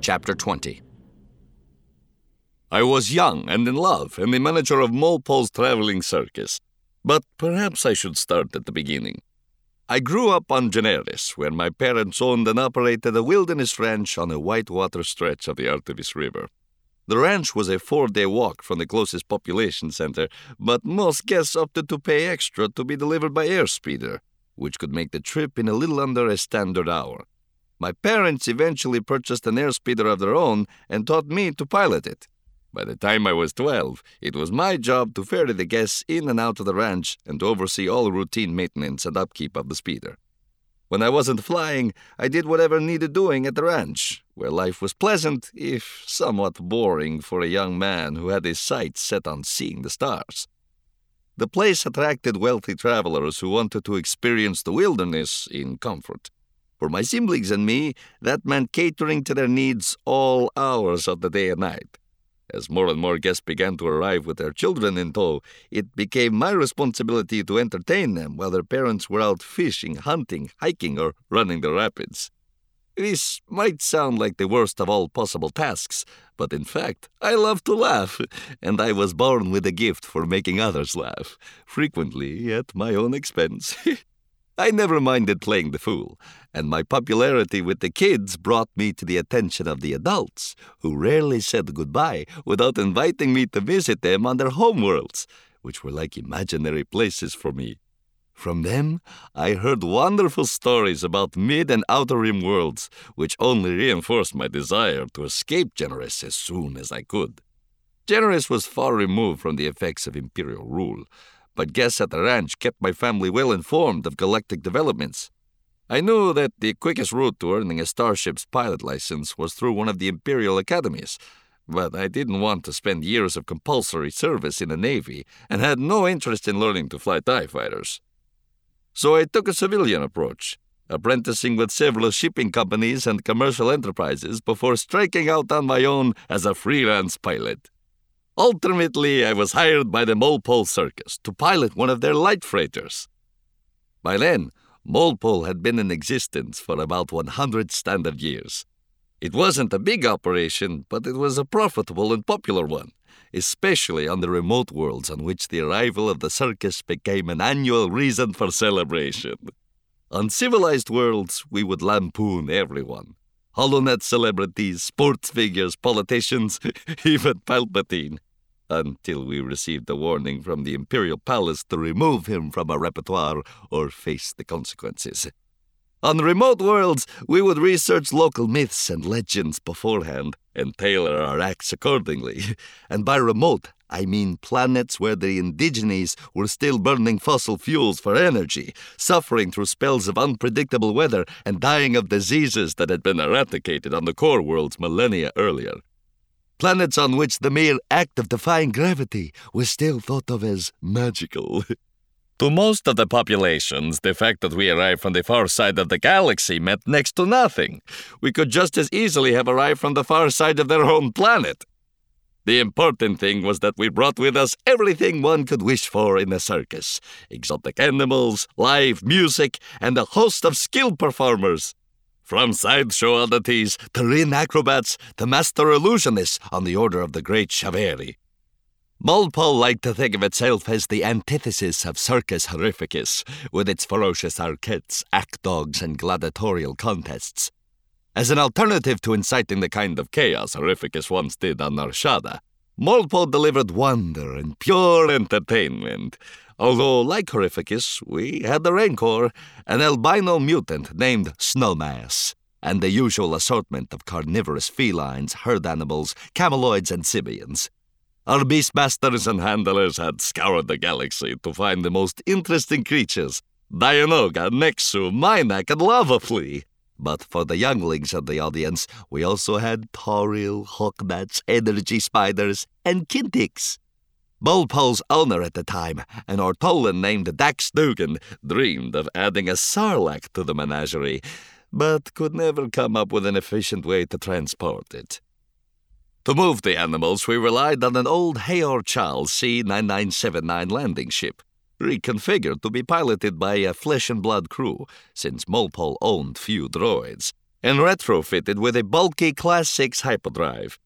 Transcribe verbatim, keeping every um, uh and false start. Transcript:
Chapter twenty. I was young and in love, and the manager of Molepol's traveling circus. But perhaps I should start at the beginning. I grew up on Generis, where my parents owned and operated a wilderness ranch on a whitewater stretch of the Artemis River. The ranch was a four-day walk from the closest population center, but most guests opted to pay extra to be delivered by airspeeder, which could make the trip in a little under a standard hour. My parents eventually purchased an airspeeder of their own and taught me to pilot it. By the time I was twelve, it was my job to ferry the guests in and out of the ranch and to oversee all routine maintenance and upkeep of the speeder. When I wasn't flying, I did whatever needed doing at the ranch, where life was pleasant, if somewhat boring for a young man who had his sights set on seeing the stars. The place attracted wealthy travelers who wanted to experience the wilderness in comfort. For my siblings and me, that meant catering to their needs all hours of the day and night. As more and more guests began to arrive with their children in tow, it became my responsibility to entertain them while their parents were out fishing, hunting, hiking, or running the rapids. This might sound like the worst of all possible tasks, but in fact, I love to laugh, and I was born with a gift for making others laugh, frequently at my own expense. I never minded playing the fool, and my popularity with the kids brought me to the attention of the adults, who rarely said goodbye without inviting me to visit them on their homeworlds, which were like imaginary places for me. From them, I heard wonderful stories about mid- and outer rim worlds, which only reinforced my desire to escape Generis as soon as I could. Generis was far removed from the effects of imperial rule, but guests at the ranch kept my family well informed of galactic developments. I knew that the quickest route to earning a starship's pilot license was through one of the Imperial academies, but I didn't want to spend years of compulsory service in the Navy and had no interest in learning to fly TIE fighters. So I took a civilian approach, apprenticing with several shipping companies and commercial enterprises before striking out on my own as a freelance pilot. Ultimately, I was hired by the Molepol Circus to pilot one of their light freighters. By then, Molepol had been in existence for about one hundred standard years. It wasn't a big operation, but it was a profitable and popular one, especially on the remote worlds on which the arrival of the circus became an annual reason for celebration. On civilized worlds, we would lampoon everyone. HoloNet celebrities, sports figures, politicians, even Palpatine. Until we received a warning from the Imperial Palace to remove him from our repertoire or face the consequences. On remote worlds, we would research local myths and legends beforehand and tailor our acts accordingly. And by remote, I mean planets where the indigenes were still burning fossil fuels for energy, suffering through spells of unpredictable weather and dying of diseases that had been eradicated on the core worlds millennia earlier. Planets on which the mere act of defying gravity was still thought of as magical. To most of the populations, the fact that we arrived from the far side of the galaxy meant next to nothing. We could just as easily have arrived from the far side of their own planet. The important thing was that we brought with us everything one could wish for in a circus. Exotic animals, live music, and a host of skilled performers. From sideshow oddities to ring acrobats to master illusionists on the order of the great Chaveri. Molepol liked to think of itself as the antithesis of Circus Horrificus, with its ferocious arquettes, act dogs, and gladiatorial contests. As an alternative to inciting the kind of chaos Horrificus once did on Narshada, Molepol delivered wonder and pure entertainment. Although, like Horrificus, we had the Rancor, an albino mutant named Snowmass, and the usual assortment of carnivorous felines, herd animals, cameloids, and Sibians. Our beastmasters and handlers had scoured the galaxy to find the most interesting creatures, Dianoga, Nexu, Minac, and Lava Flea. But for the younglings of the audience, we also had Tauril, Hawkbats, Energy Spiders, and Kintix. Molepol's owner at the time, an Ortolan named Dax Dugan, dreamed of adding a Sarlacc to the menagerie, but could never come up with an efficient way to transport it. To move the animals, we relied on an old Hayor Chal C nine nine seven nine landing ship, reconfigured to be piloted by a flesh-and-blood crew, since Molepol owned few droids, and retrofitted with a bulky Class six hyperdrive.